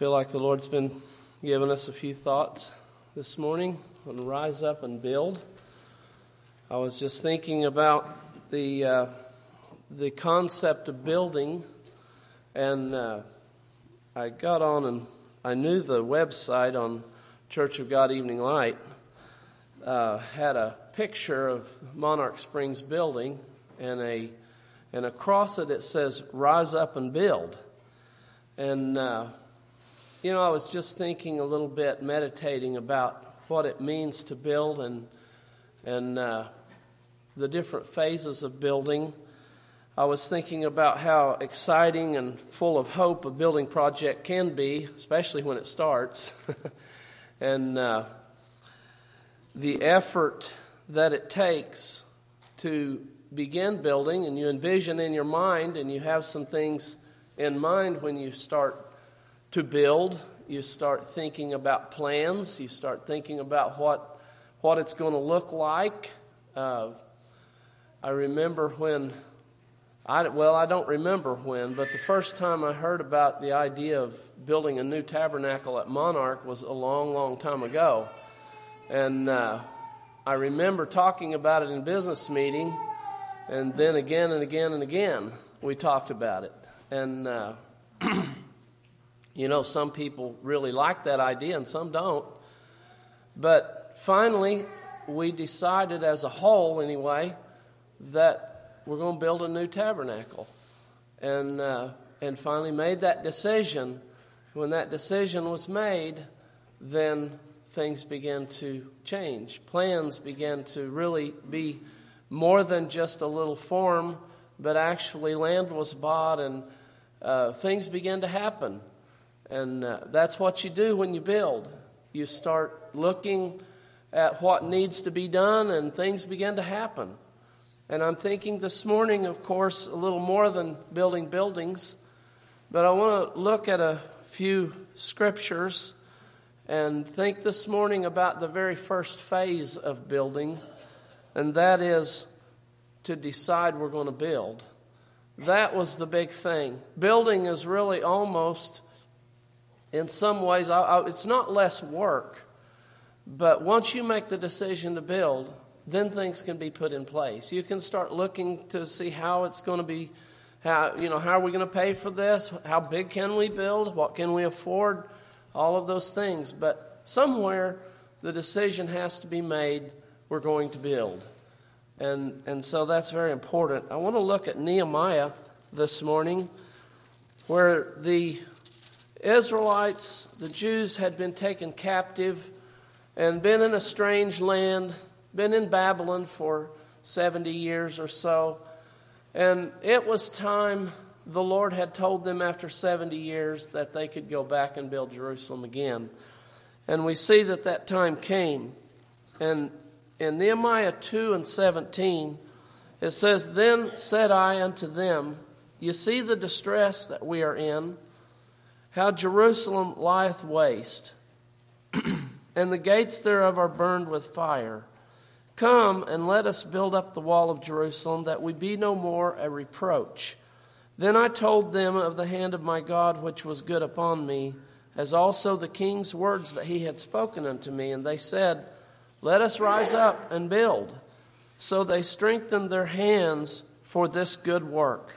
feel like the Lord's been giving us a few thoughts this morning on Rise Up and Build. I was just thinking about the concept of building, and I got on and I knew the website on Church of God Evening Light had a picture of Monarch Springs building, and across it says Rise Up and Build. And I was just thinking a little bit, meditating about what it means to build and the different phases of building. I was thinking about how exciting and full of hope a building project can be, especially when it starts, and the effort that it takes to begin building. And you envision in your mind, and you have some things in mind when you start to build. You start thinking about plans. You start thinking about what it's going to look like. I remember when, I don't remember when, but the first time I heard about the idea of building a new tabernacle at Monarch was a long, long time ago. And I remember talking about it in a business meeting, and then again and again and again we talked about it. And some people really like that idea and some don't. But finally, we decided as a whole anyway that we're going to build a new tabernacle. And finally made that decision. When that decision was made, then things began to change. Plans began to really be more than just a little form, but actually land was bought and things began to happen. And that's what you do when you build. You start looking at what needs to be done, and things begin to happen. And I'm thinking this morning, of course, a little more than building buildings, but I want to look at a few scriptures and think this morning about the very first phase of building, and that is to decide we're going to build. That was the big thing. Building is really almost, in some ways, it's not less work, but once you make the decision to build, then things can be put in place. You can start looking to see how it's going to be, how are we going to pay for this? How big can we build? What can we afford? All of those things. But somewhere the decision has to be made, we're going to build. And so that's very important. I want to look at Nehemiah this morning, where the Israelites, the Jews, had been taken captive and been in a strange land, been in Babylon for 70 years or so. And it was time, the Lord had told them after 70 years that they could go back and build Jerusalem again. And we see that time came. And in Nehemiah 2:17, it says, "Then said I unto them, you see the distress that we are in, how Jerusalem lieth waste, and the gates thereof are burned with fire. Come and let us build up the wall of Jerusalem, that we be no more a reproach. Then I told them of the hand of my God which was good upon me, as also the king's words that he had spoken unto me. And they said, Let us rise up and build. So they strengthened their hands for this good work."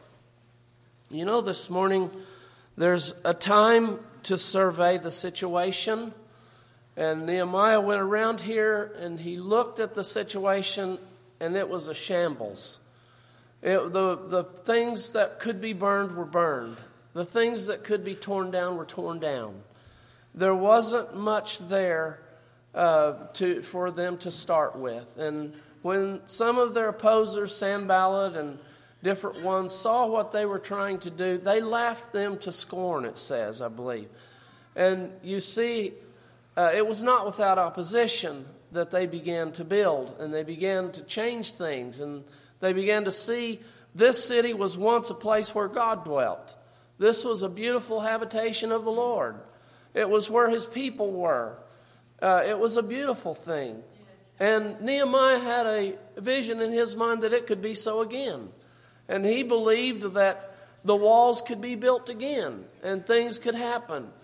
This morning there's a time to survey the situation. And Nehemiah went around here and he looked at the situation, and it was a shambles. The things that could be burned were burned. The things that could be torn down were torn down. There wasn't much there for them to start with. And when some of their opposers, Sanballat and different ones, saw what they were trying to do, they laughed them to scorn, it says, I believe. And you see, it was not without opposition that they began to build, and they began to change things, and they began to see this city was once a place where God dwelt. This was a beautiful habitation of the Lord. It was where his people were. It was a beautiful thing. And Nehemiah had a vision in his mind that it could be so again. And he believed that the walls could be built again and things could happen.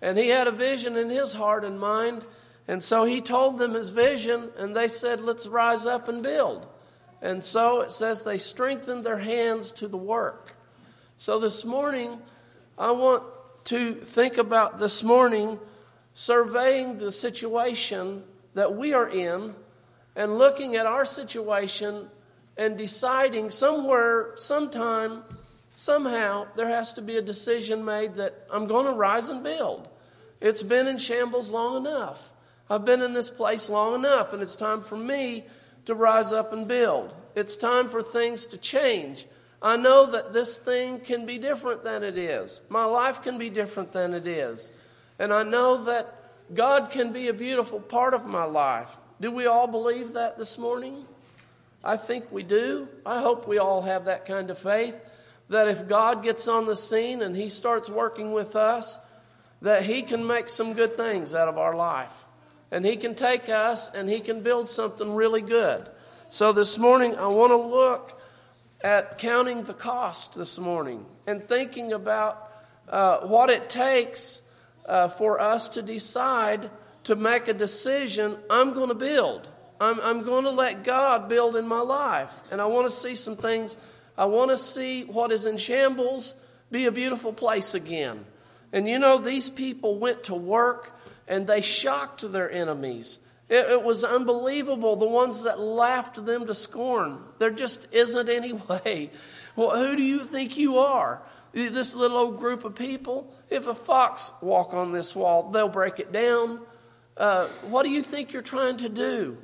And he had a vision in his heart and mind. And so he told them his vision, and they said, let's rise up and build. And so it says they strengthened their hands to the work. So this morning, I want to think about this morning surveying the situation that we are in and looking at our situation and deciding somewhere, sometime, somehow, there has to be a decision made that I'm going to rise and build. It's been in shambles long enough. I've been in this place long enough, and it's time for me to rise up and build. It's time for things to change. I know that this thing can be different than it is. My life can be different than it is. And I know that God can be a beautiful part of my life. Do we all believe that this morning? I think we do. I hope we all have that kind of faith, that if God gets on the scene and he starts working with us, that he can make some good things out of our life. And he can take us and he can build something really good. So this morning I want to look at counting the cost this morning and thinking about what it takes for us to decide to make a decision. I'm going to build. I'm going to let God build in my life. And I want to see some things. I want to see what is in shambles be a beautiful place again. And you know, these people went to work and they shocked their enemies. It was unbelievable, the ones that laughed them to scorn. There just isn't any way. Well, who do you think you are? This little old group of people? If a fox walk on this wall, they'll break it down. What do you think you're trying to do?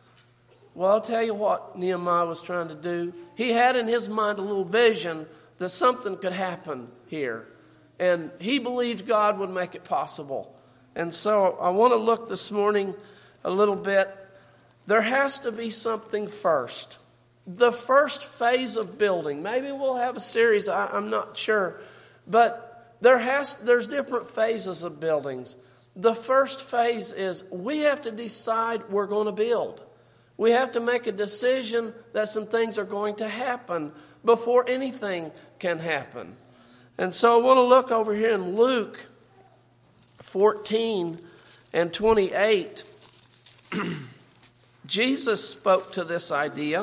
Well, I'll tell you what Nehemiah was trying to do. He had in his mind a little vision that something could happen here. And he believed God would make it possible. And so I want to look this morning a little bit. There has to be something first. The first phase of building. Maybe we'll have a series, I'm not sure. But there's different phases of buildings. The first phase is we have to decide we're going to build. We have to make a decision that some things are going to happen before anything can happen. And so I want to look over here in Luke 14 and 28. Jesus spoke to this idea.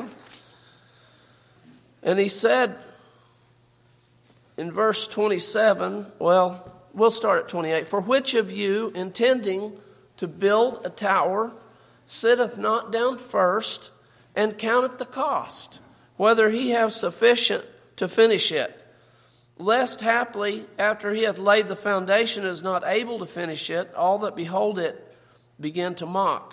And he said in verse 27, well, we'll start at 28. For which of you, intending to build a tower, sitteth not down first and counteth the cost, whether he have sufficient to finish it? Lest haply, after he hath laid the foundation, is not able to finish it, all that behold it begin to mock.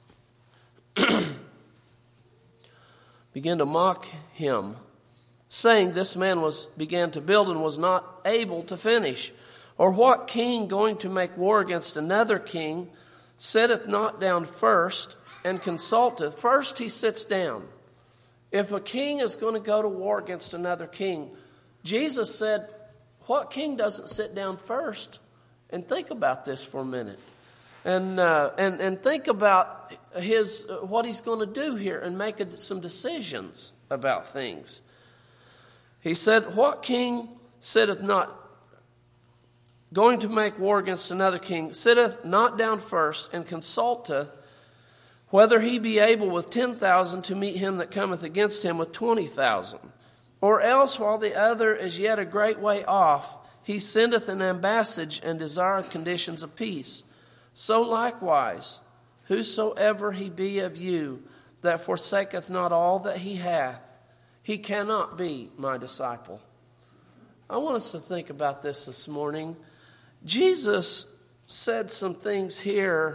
Begin to mock him, saying, this man began to build and was not able to finish. Or what king going to make war against another king sitteth not down first and consulteth? First he sits down. If a king is going to go to war against another king, Jesus said, what king doesn't sit down first and think about this for a minute? And think about what he's going to do here and make some decisions about things. He said, what king sitteth not, going to make war against another king, sitteth not down first and consulteth whether he be able with 10,000 to meet him that cometh against him with 20,000? Or else, while the other is yet a great way off, he sendeth an ambassage and desireth conditions of peace. So likewise, whosoever he be of you that forsaketh not all that he hath, he cannot be my disciple. I want us to think about this morning. Jesus said some things here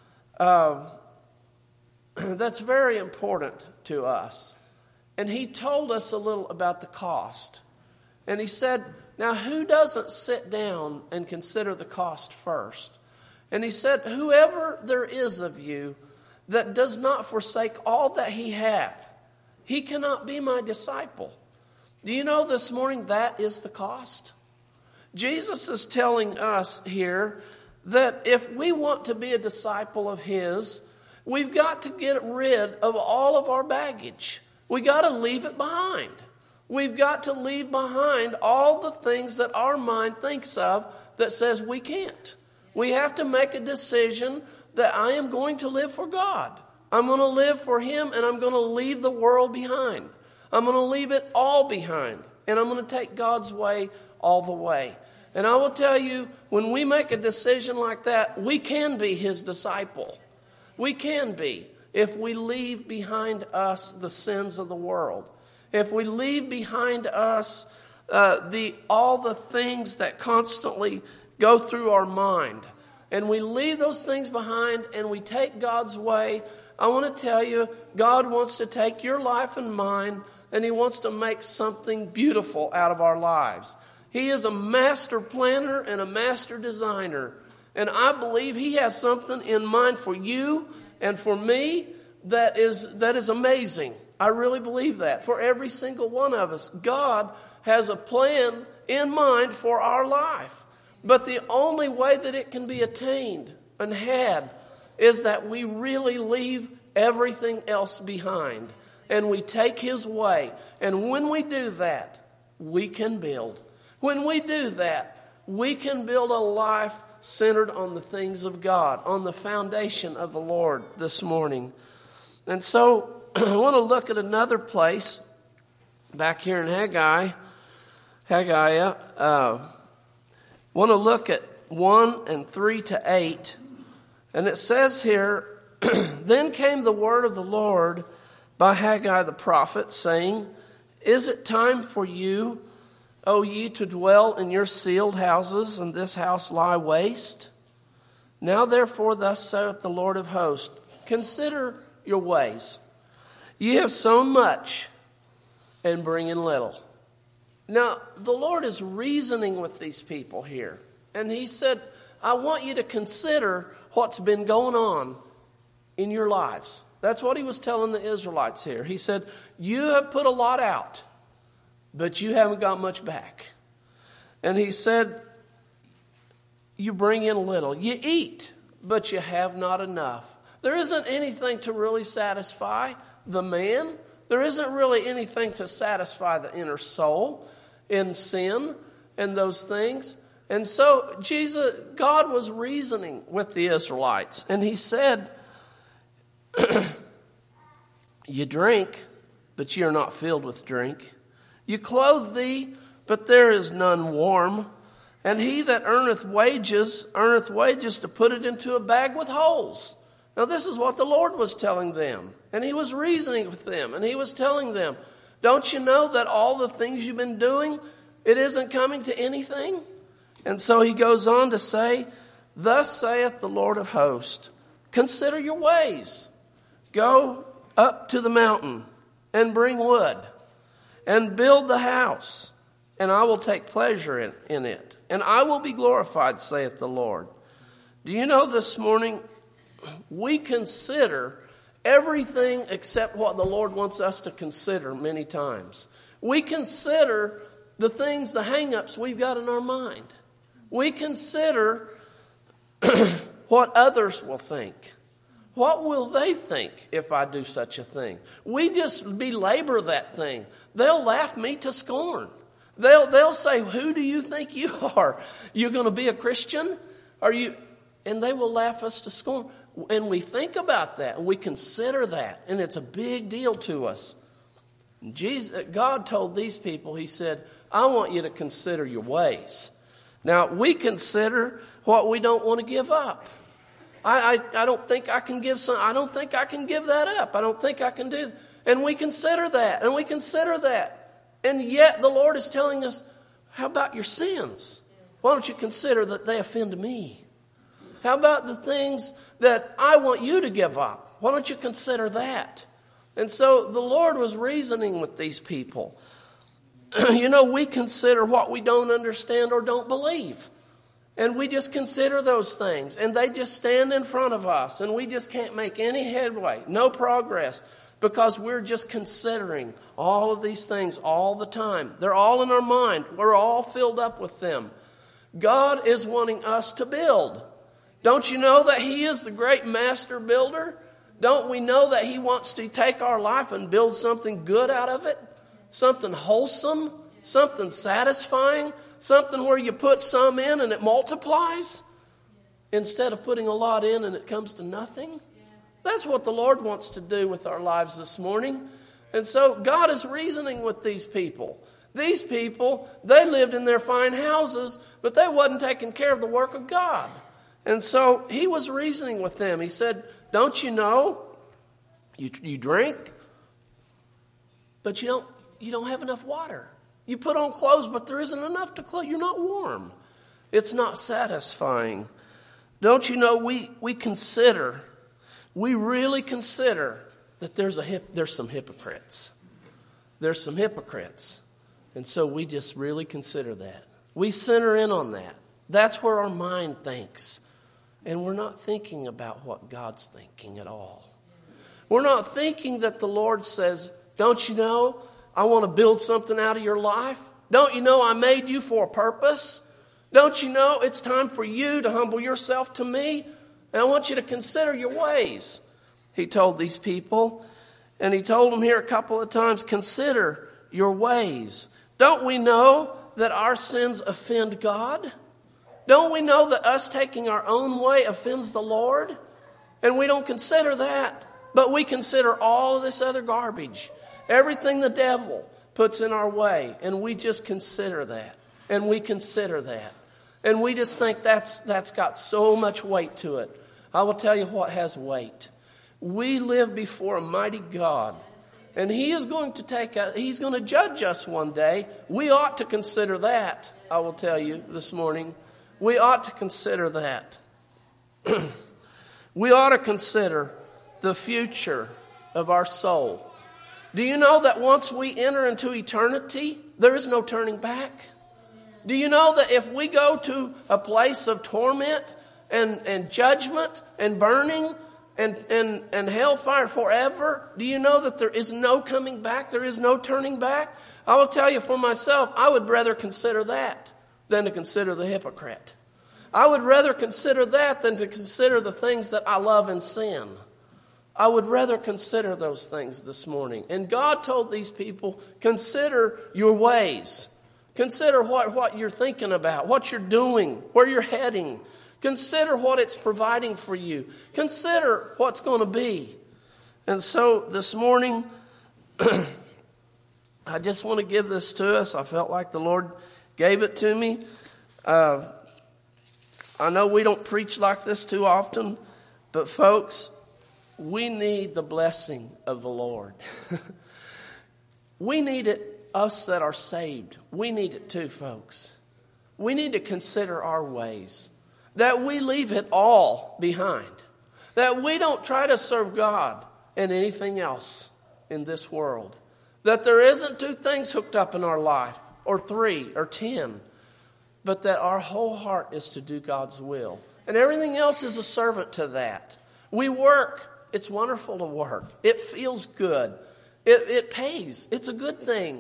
that's very important to us. And he told us a little about the cost. And he said, now who doesn't sit down and consider the cost first? And he said, whoever there is of you that does not forsake all that he hath, he cannot be my disciple. Do you know this morning that is the cost? Jesus is telling us here that if we want to be a disciple of his, we've got to get rid of all of our baggage. We got to leave it behind. We've got to leave behind all the things that our mind thinks of that says we can't. We have to make a decision that I am going to live for God. I'm going to live for Him, and I'm going to leave the world behind. I'm going to leave it all behind, and I'm going to take God's way all the way. And I will tell you, when we make a decision like that, we can be His disciple. We can be, if we leave behind us the sins of the world. If we leave behind us all the things that constantly go through our mind, and we leave those things behind and we take God's way, I want to tell you, God wants to take your life and mine, and He wants to make something beautiful out of our lives. He is a master planner and a master designer. And I believe He has something in mind for you and for me that is amazing. I really believe that. For every single one of us, God has a plan in mind for our life. But the only way that it can be attained and had is that we really leave everything else behind. And we take His way. And when we do that, we can build. When we do that, we can build a life centered on the things of God, on the foundation of the Lord this morning. And so I want to look at another place back here in Haggai. Want to look at 1 and 3 to 8. And it says here, Then came the word of the Lord by Haggai the prophet, saying, Is it time for you, O ye, to dwell in your sealed houses, and this house lie waste? Now therefore thus saith the Lord of hosts, Consider your ways. Ye have sown much, and bring in little. Now, the Lord is reasoning with these people here. And He said, I want you to consider what's been going on in your lives. That's what He was telling the Israelites here. He said, you have put a lot out, but you haven't got much back. And He said, you bring in little. You eat, but you have not enough. There isn't anything to really satisfy the man. There isn't really anything to satisfy the inner soul in sin and those things. And so God was reasoning with the Israelites. And He said, you drink, but ye are not filled with drink. You clothe thee, but there is none warm. And he that earneth wages to put it into a bag with holes. Now this is what the Lord was telling them. And He was reasoning with them. And He was telling them, don't you know that all the things you've been doing, it isn't coming to anything? And so He goes on to say, Thus saith the Lord of hosts, Consider your ways. Go up to the mountain and bring wood and build the house, and I will take pleasure in it, and I will be glorified, saith the Lord. Do you know this morning, we consider everything except what the Lord wants us to consider many times. We consider the things, the hang-ups we've got in our mind. We consider what others will think. What will they think if I do such a thing? We just belabor that thing. They'll laugh me to scorn. They'll say, who do you think you are? You're going to be a Christian? And they will laugh us to scorn. And we think about that, and we consider that, and it's a big deal to us. God told these people, He said, I want you to consider your ways. Now, we consider what we don't want to give up. I don't think I can give some. I don't think I can give that up. I don't think I can do. And we consider that, and we consider that. And yet the Lord is telling us, how about your sins? Why don't you consider that they offend me? How about the things that I want you to give up? Why don't you consider that? And so the Lord was reasoning with these people. We consider what we don't understand or don't believe. And we just consider those things. And they just stand in front of us. And we just can't make any headway, no progress. Because we're just considering all of these things all the time. They're all in our mind. We're all filled up with them. God is wanting us to build. Don't you know that He is the great master builder? Don't we know that He wants to take our life and build something good out of it? Something wholesome, something satisfying, something where you put some in and it multiplies? instead of putting a lot in and it comes to nothing? That's what the Lord wants to do with our lives this morning. And so God is reasoning with these people. These people, they lived in their fine houses, but they wasn't taking care of the work of God. And so he was reasoning with them. He said, don't you know, you drink, but you don't have enough water. You put on clothes, but there isn't enough to clothe. You're not warm. It's not satisfying. Don't you know, we really consider that there's some hypocrites. There's some hypocrites. And so we just really consider that. We center in on that. That's where our mind thinks. And we're not thinking about what God's thinking at all. We're not thinking that the Lord says, don't you know, I want to build something out of your life. Don't you know I made you for a purpose? Don't you know it's time for you to humble yourself to me? And I want you to consider your ways. He told these people, and he told them here a couple of times, consider your ways. Don't we know that our sins offend God? Don't we know that us taking our own way offends the Lord? And we don't consider that, but we consider all of this other garbage. Everything the devil puts in our way, and we just consider that. And we consider that. And we just think that's got so much weight to it. I will tell you what has weight. We live before a mighty God. And He is going to He's going to judge us one day. We ought to consider that, I will tell you this morning. We ought to consider that. We ought to consider the future of our soul. Do you know that once we enter into eternity, there is no turning back? Do you know that if we go to a place of torment and judgment and burning and hellfire forever, do you know that there is no coming back? There is no turning back? I will tell you for myself, I would rather consider that than to consider the hypocrite. I would rather consider that than to consider the things that I love and sin. I would rather consider those things this morning. And God told these people, consider your ways. Consider what you're thinking about, what you're doing, where you're heading. Consider what it's providing for you. Consider what's going to be. And so this morning, I just want to give this to us. I felt like the Lord gave it to me. I know we don't preach like this too often, but folks, we need the blessing of the Lord. We need it. Us that are saved, we need it too, folks. We need to consider our ways. That we leave it all behind. That we don't try to serve God and anything else in this world. That there isn't 2 things hooked up in our life, or 3, or 10. But that our whole heart is to do God's will. And everything else is a servant to that. We work. It's wonderful to work. It feels good. It pays. It's a good thing.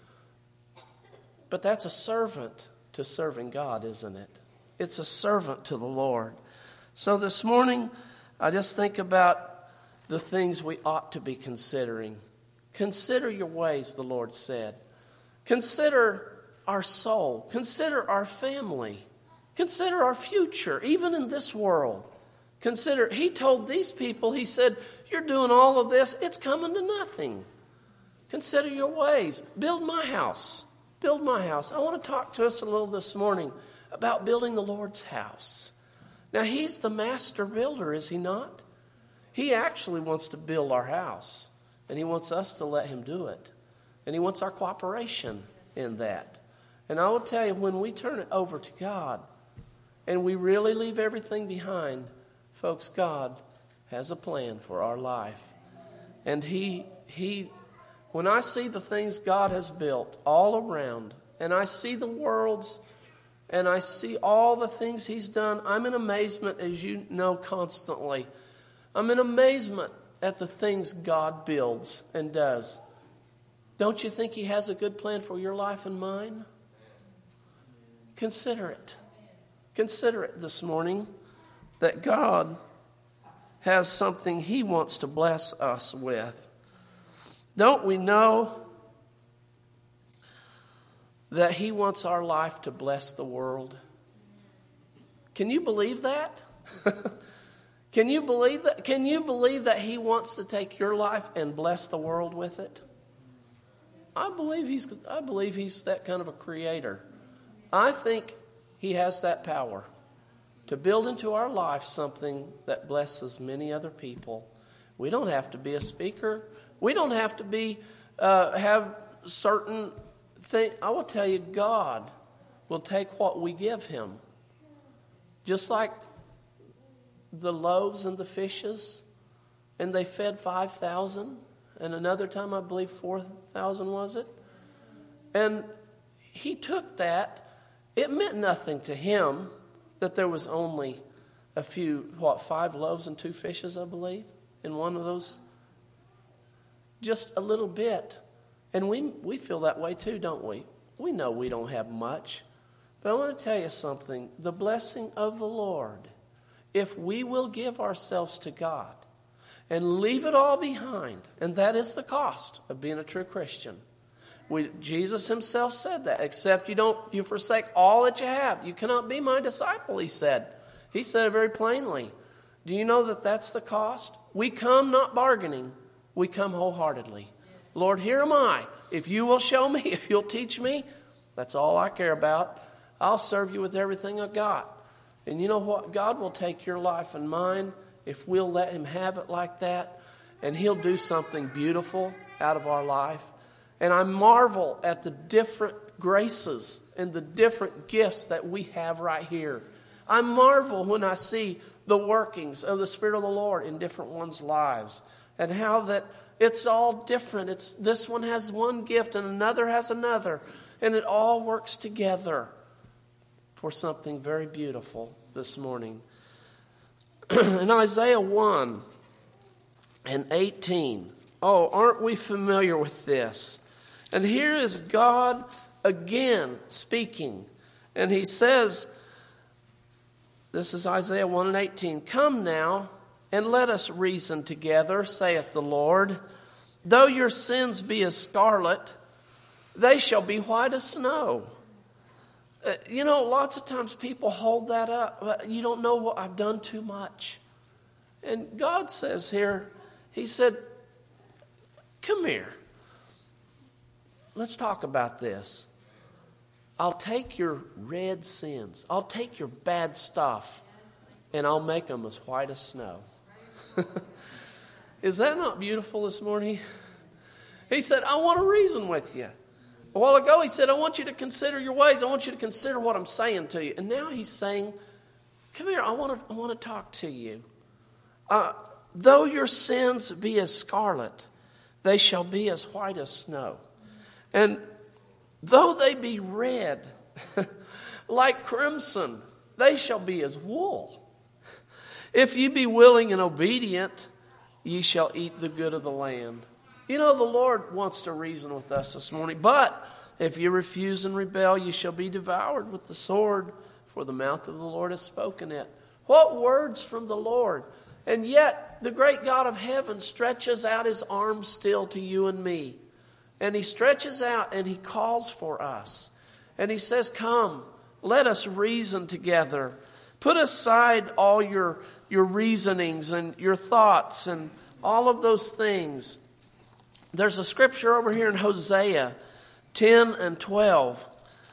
But that's a servant to serving God, isn't it? It's a servant to the Lord. So this morning, I just think about the things we ought to be considering. Consider your ways, the Lord said. Consider our soul. Consider our family. Consider our future, even in this world. Consider, He told these people, He said, you're doing all of this, it's coming to nothing. Consider your ways. Build my house. Build my house. I want to talk to us a little this morning about building the Lord's house. Now, He's the master builder, is He not? He actually wants to build our house. And He wants us to let Him do it. And He wants our cooperation in that. And I will tell you, when we turn it over to God and we really leave everything behind, folks, God has a plan for our life. And when I see the things God has built all around, and I see the worlds, and I see all the things He's done, I'm in amazement, as you know, constantly. I'm in amazement at the things God builds and does. Don't you think He has a good plan for your life and mine? Consider it. Consider it this morning, that God has something He wants to bless us with. Don't we know that He wants our life to bless the world? Can you believe that? Can you believe that? Can you believe that He wants to take your life and bless the world with it? I believe He's that kind of a creator. I think He has that power to build into our life something that blesses many other people. We don't have to be a speaker. We don't have to be have certain things. I will tell you, God will take what we give Him. Just like the loaves and the fishes, and they fed 5,000, and another time I believe 4,000 was it? And He took that. It meant nothing to Him that there was only a few, 5 loaves and 2 fishes, I believe, in one of those. Just a little bit. And we feel that way too, don't we? We know we don't have much. But I want to tell you something. The blessing of the Lord, if we will give ourselves to God and leave it all behind, and that is the cost of being a true Christian. Jesus Himself said that. Except you forsake all that you have, you cannot be my disciple, He said. He said it very plainly. Do you know that that's the cost? We come not bargaining. We come wholeheartedly. Lord, here am I. If you will show me, if you'll teach me, that's all I care about. I'll serve you with everything I've got. And you know what? God will take your life and mine if we'll let Him have it like that. And He'll do something beautiful out of our life. And I marvel at the different graces and the different gifts that we have right here. I marvel when I see the workings of the Spirit of the Lord in different ones' lives. And how that it's all different. This one has one gift and another has another. And it all works together for something very beautiful this morning. In Isaiah 1 and 18. Oh, aren't we familiar with this? And here is God again speaking. And He says, this is Isaiah 1 and 18. Come now, and let us reason together, saith the Lord. Though your sins be as scarlet, they shall be white as snow. Lots of times people hold that up. You don't know what I've done too much. And God says here, He said, come here. Let's talk about this. I'll take your red sins. I'll take your bad stuff, and I'll make them as white as snow. Is that not beautiful this morning? He said, I want to reason with you. A while ago He said, I want you to consider your ways. I want you to consider what I'm saying to you. And now He's saying, come here, I want to talk to you. Though your sins be as scarlet, they shall be as white as snow. And though they be red like crimson, they shall be as wool. If ye be willing and obedient, ye shall eat the good of the land. The Lord wants to reason with us this morning. But if you refuse and rebel, you shall be devoured with the sword, for the mouth of the Lord has spoken it. What words from the Lord! And yet, the great God of heaven stretches out His arms still to you and me. And He stretches out and He calls for us. And He says, come, let us reason together. Put aside all your reasonings and your thoughts and all of those things. There's a scripture over here in Hosea 10 and 12.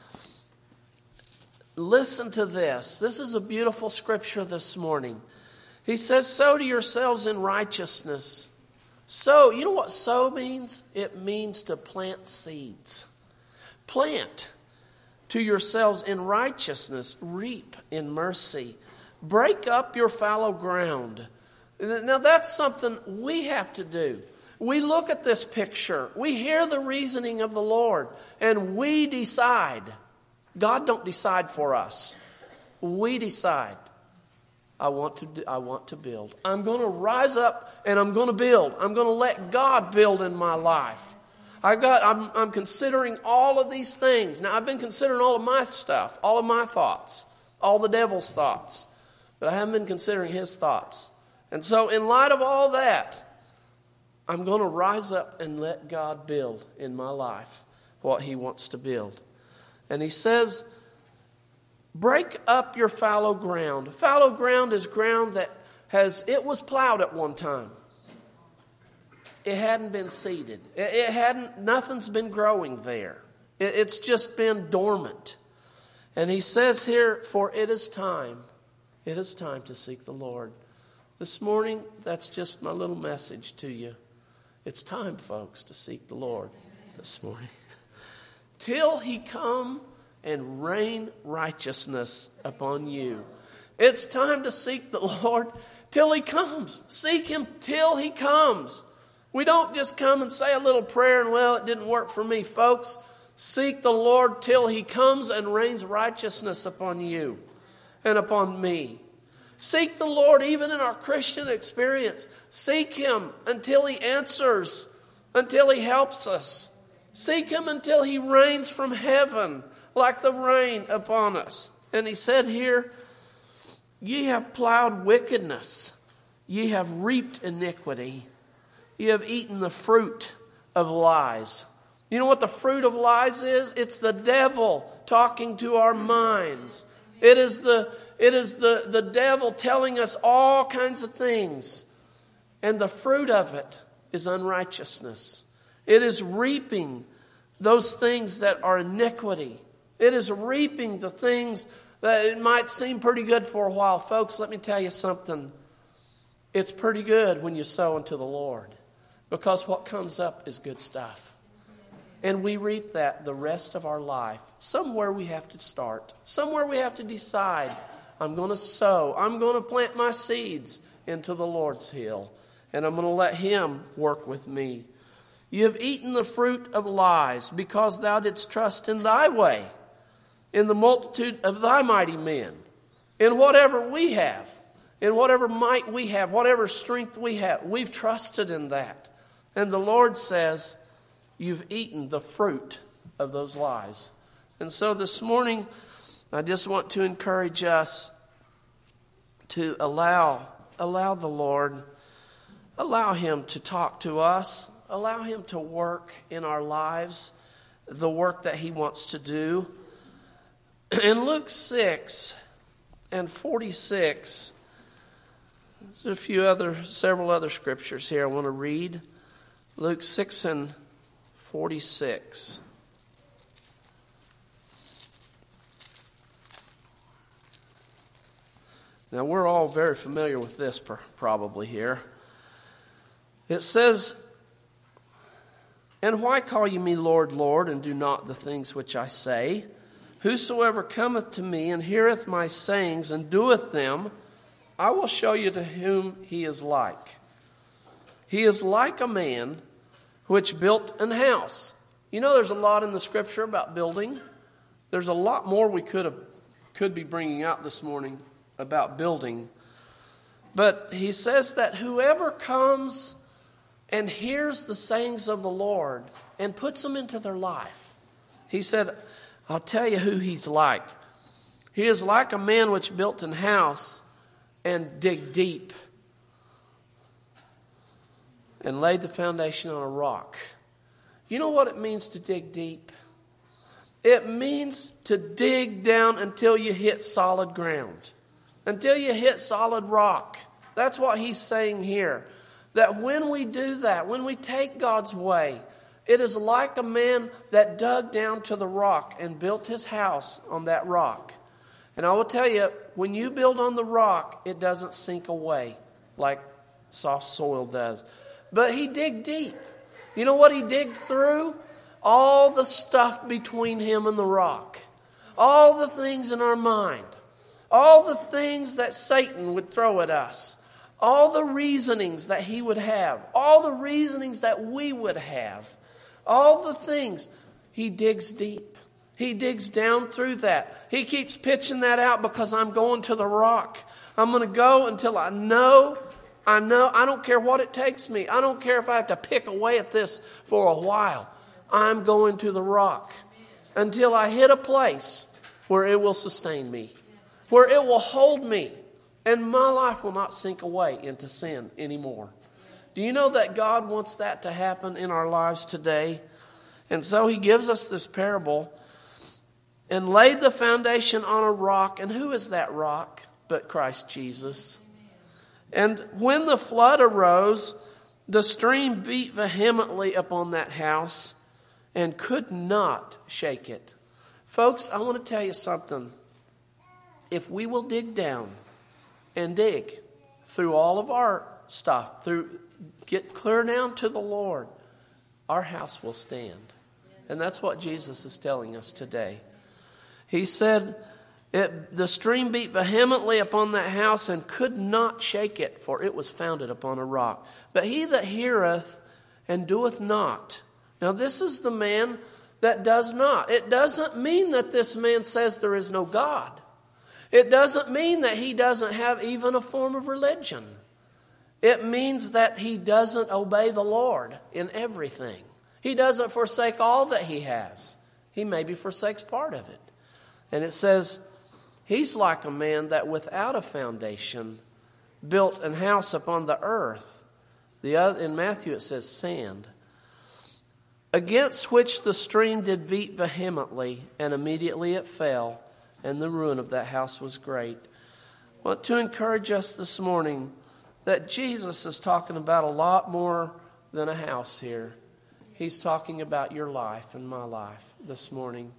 Listen to this. This is a beautiful scripture this morning. He says, sow to yourselves in righteousness. Sow, you know what sow means? It means to plant seeds. Plant to yourselves in righteousness, reap in mercy. Break up your fallow ground. Now that's something we have to do. We look at this picture. We hear the reasoning of the Lord. And we decide. God don't decide for us. We decide. I want to build. I'm going to rise up and I'm going to build. I'm going to let God build in my life. I'm considering all of these things. Now I've been considering all of my stuff, all of my thoughts, all the devil's thoughts. But I haven't been considering his thoughts. And so in light of all that, I'm going to rise up and let God build in my life what he wants to build. And he says, break up your fallow ground. Fallow ground is ground that it was plowed at one time. It hadn't been seeded. Nothing's been growing there. It's just been dormant. And he says here, for it is time to seek the Lord. This morning, that's just my little message to you. It's time, folks, to seek the Lord this morning. Till he come and rain righteousness upon you. It's time to seek the Lord till he comes. Seek him till he comes. We don't just come and say a little prayer and, well, it didn't work for me. Folks, seek the Lord till he comes and rains righteousness upon you and upon me. Seek the Lord even in our Christian experience. Seek him until he answers, until he helps us. Seek him until he rains from heaven like the rain upon us. And he said here, ye have plowed wickedness. Ye have reaped iniquity. Ye have eaten the fruit of lies. You know what the fruit of lies is? It's the devil talking to our minds. It is the devil telling us all kinds of things. And the fruit of it is unrighteousness. It is reaping those things that are iniquity. It is reaping the things that it might seem pretty good for a while. Folks, let me tell you something. It's pretty good when you sow unto the Lord. Because what comes up is good stuff. And we reap that the rest of our life. Somewhere we have to start. Somewhere we have to decide, I'm going to sow. I'm going to plant my seeds into the Lord's hill. And I'm going to let him work with me. You have eaten the fruit of lies because thou didst trust in thy way, in the multitude of thy mighty men, in whatever we have, in whatever might we have, whatever strength we have. We've trusted in that. And the Lord says, you've eaten the fruit of those lies. And so this morning, I just want to encourage us to allow the Lord, allow him to talk to us, allow him to work in our lives, the work that he wants to do. In Luke 6 and 46, there's several other scriptures here I want to read. Luke 6 and 46. Now, we're all very familiar with this probably here. It says, and why call ye me Lord, Lord, and do not the things which I say? Whosoever cometh to me and heareth my sayings and doeth them, I will show you to whom he is like. He is like a man which built an house. You know, there's a lot in the scripture about building. There's a lot more we could be bringing out this morning about building. But he says that whoever comes and hears the sayings of the Lord and puts them into their life, he said, I'll tell you who he's like. He is like a man which built an house and dig deep and laid the foundation on a rock. You know what it means to dig deep? It means to dig down until you hit solid ground, until you hit solid rock. That's what he's saying here. That when we do that, when we take God's way, it is like a man that dug down to the rock and built his house on that rock. And I will tell you, when you build on the rock, it doesn't sink away like soft soil does. But he digged deep. You know what he digged through? All the stuff between him and the rock. All the things in our mind. All the things that Satan would throw at us. All the reasonings that he would have. All the reasonings that we would have. All the things. He digs deep. He digs down through that. He keeps pitching that out because I'm going to the rock. I'm going to go until I know. I don't care what it takes me. I don't care if I have to pick away at this for a while. I'm going to the rock until I hit a place where it will sustain me, where it will hold me, and my life will not sink away into sin anymore. Do you know that God wants that to happen in our lives today? And so he gives us this parable. and laid the foundation on a rock. And who is that rock but Christ Jesus? And when the flood arose, the stream beat vehemently upon that house and could not shake it. Folks, I want to tell you something. If we will dig down and dig through all of our stuff, get clear down to the Lord, our house will stand. And that's what Jesus is telling us today. He said, the stream beat vehemently upon that house and could not shake it, for it was founded upon a rock. But he that heareth and doeth not. Now this is the man that does not. It doesn't mean that this man says there is no God. It doesn't mean that he doesn't have even a form of religion. It means that he doesn't obey the Lord in everything. He doesn't forsake all that he has. He maybe forsakes part of it. And it says, he's like a man that without a foundation built an house upon the earth. In Matthew it says sand. Against which the stream did beat vehemently, and immediately it fell, and the ruin of that house was great. I want to encourage us this morning that Jesus is talking about a lot more than a house here. He's talking about your life and my life this morning.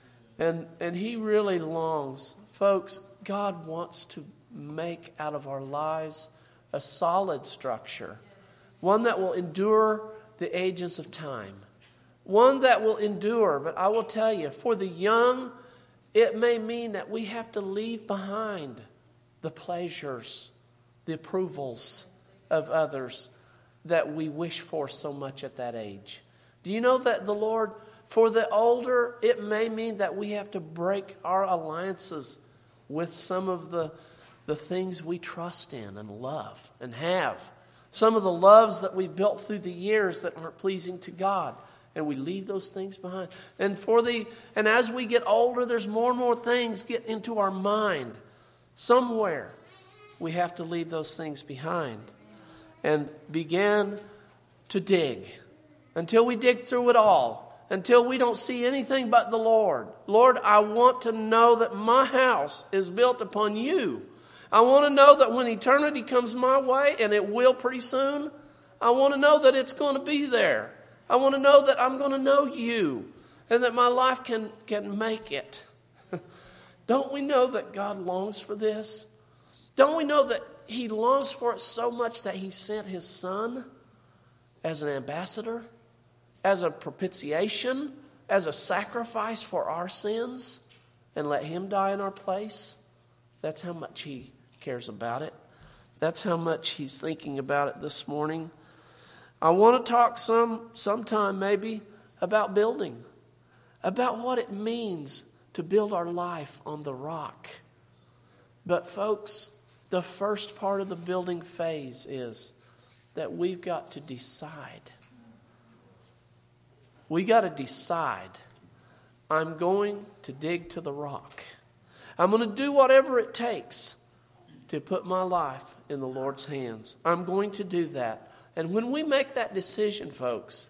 And he really longs. Folks, God wants to make out of our lives a solid structure. One that will endure the ages of time. One that will endure. But I will tell you, for the young, it may mean that we have to leave behind the pleasures, the approvals of others that we wish for so much at that age. Do you know that the Lord, for the older, it may mean that we have to break our alliances with some of the things we trust in and love and have. Some of the loves that we built through the years that aren't pleasing to God. And we leave those things behind. And as we get older, there's more and more things get into our mind. Somewhere we have to leave those things behind and begin to dig until we dig through it all, until we don't see anything but the Lord. Lord, I want to know that my house is built upon you. I want to know that when eternity comes my way, and it will pretty soon, I want to know that it's going to be there. I want to know that I'm going to know you and that my life can make it. Don't we know that God longs for this? Don't we know that he longs for it so much that he sent his son as an ambassador, as a propitiation, as a sacrifice for our sins, and let him die in our place? That's how much he cares about it. That's how much he's thinking about it this morning. I want to talk sometime maybe about building, about what it means to build our life on the rock. But folks, the first part of the building phase is that we've got to decide. We got to decide, I'm going to dig to the rock. I'm going to do whatever it takes to put my life in the Lord's hands. I'm going to do that. And when we make that decision, folks,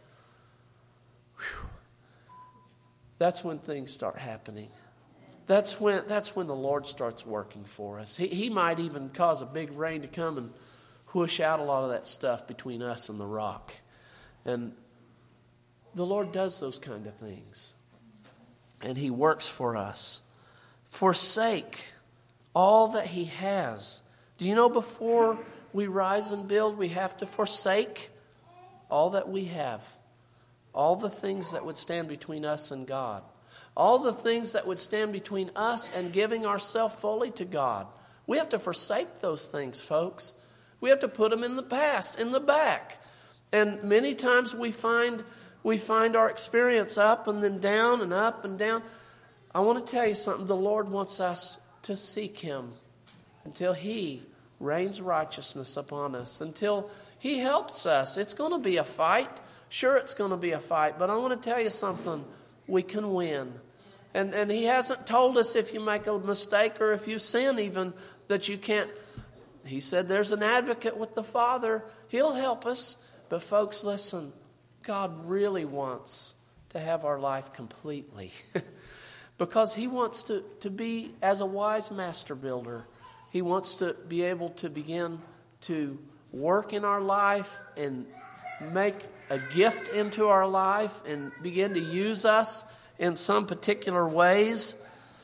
that's when things start happening. That's when the Lord starts working for us. He might even cause a big rain to come and whoosh out a lot of that stuff between us and the rock. And the Lord does those kind of things. And he works for us. Forsake all that he has. Do you know before we rise and build, we have to forsake all that we have. All the things that would stand between us and God. All the things that would stand between us and giving ourselves fully to God. We have to forsake those things, folks. We have to put them in the past, in the back. And many times we find our experience up and then down and up and down. I want to tell you something. The Lord wants us to seek him until he rains righteousness upon us, until he helps us. It's going to be a fight. Sure, it's going to be a fight. But I want to tell you something. We can win. And he hasn't told us if you make a mistake or if you sin even that you can't. He said there's an advocate with the Father. He'll help us. But folks, listen. God really wants to have our life completely. because He wants to be as a wise master builder. He wants to be able to begin to work in our life and make a gift into our life and begin to use us in some particular ways.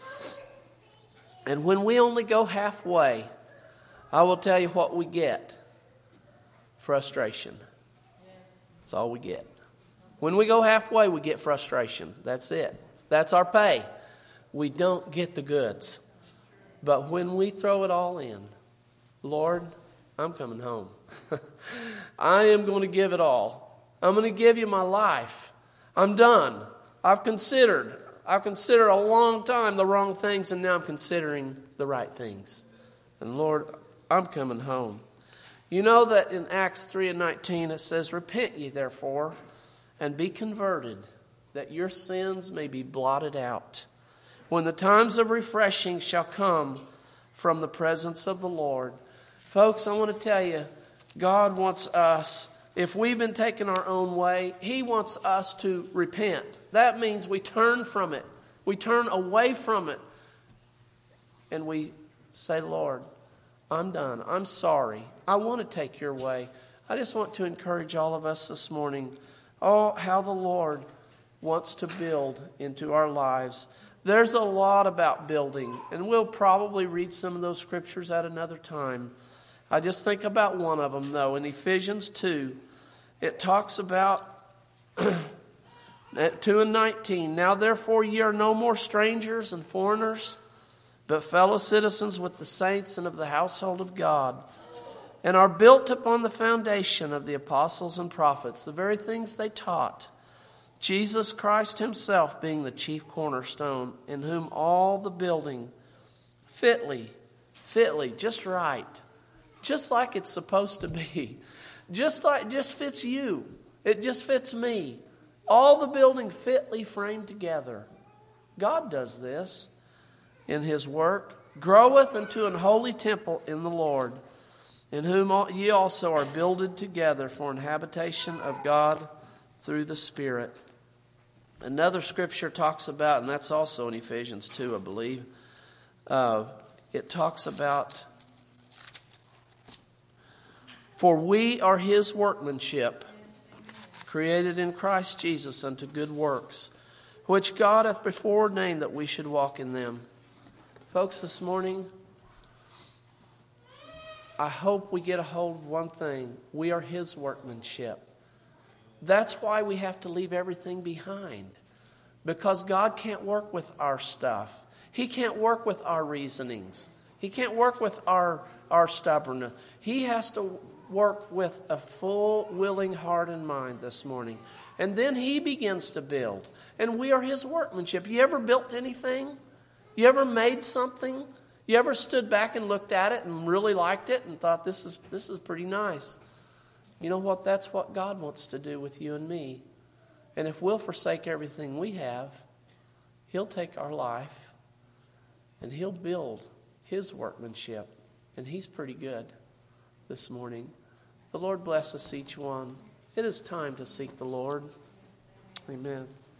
And when we only go halfway, I will tell you what we get. Frustration. That's all we get. When we go halfway, we get frustration. That's it. That's our pay. We don't get the goods. But when we throw it all in, Lord, I'm coming home. I am going to give it all. I'm going to give you my life. I'm done. I've considered a long time the wrong things, and now I'm considering the right things. And Lord, I'm coming home. You know that in Acts 3:19 it says, "Repent ye therefore, and be converted, that your sins may be blotted out, when the times of refreshing shall come from the presence of the Lord." Folks, I want to tell you, God wants us, if we've been taking our own way, He wants us to repent. That means we turn from it. We turn away from it. And we say, Lord, I'm done. I'm sorry. I want to take your way. I just want to encourage all of us this morning. Oh, how the Lord wants to build into our lives. There's a lot about building, and we'll probably read some of those scriptures at another time. I just think about one of them, though. In Ephesians 2, it talks about 2:19. "Now therefore ye are no more strangers and foreigners, but fellow citizens with the saints and of the household of God, and are built upon the foundation of the apostles and prophets," the very things they taught, "Jesus Christ Himself being the chief cornerstone, in whom all the building fitly, just right, just like it's supposed to be, just fits you. It just fits me. All the building fitly framed together." God does this in His work. "Groweth into an holy temple in the Lord, in whom ye also are builded together for an habitation of God through the Spirit." Another scripture talks about, and that's also in Ephesians 2, I believe. It talks about, "For we are His workmanship, created in Christ Jesus unto good works, which God hath before ordained that we should walk in them." Folks, this morning, I hope we get a hold of one thing. We are His workmanship. That's why we have to leave everything behind. Because God can't work with our stuff. He can't work with our reasonings. He can't work with our stubbornness. He has to work with a full, willing heart and mind this morning. And then He begins to build. And we are His workmanship. You ever built anything? You ever made something? You ever stood back and looked at it and really liked it and thought, this is pretty nice? You know what? That's what God wants to do with you and me. And if we'll forsake everything we have, He'll take our life and He'll build His workmanship. And He's pretty good this morning. The Lord bless us each one. It is time to seek the Lord. Amen.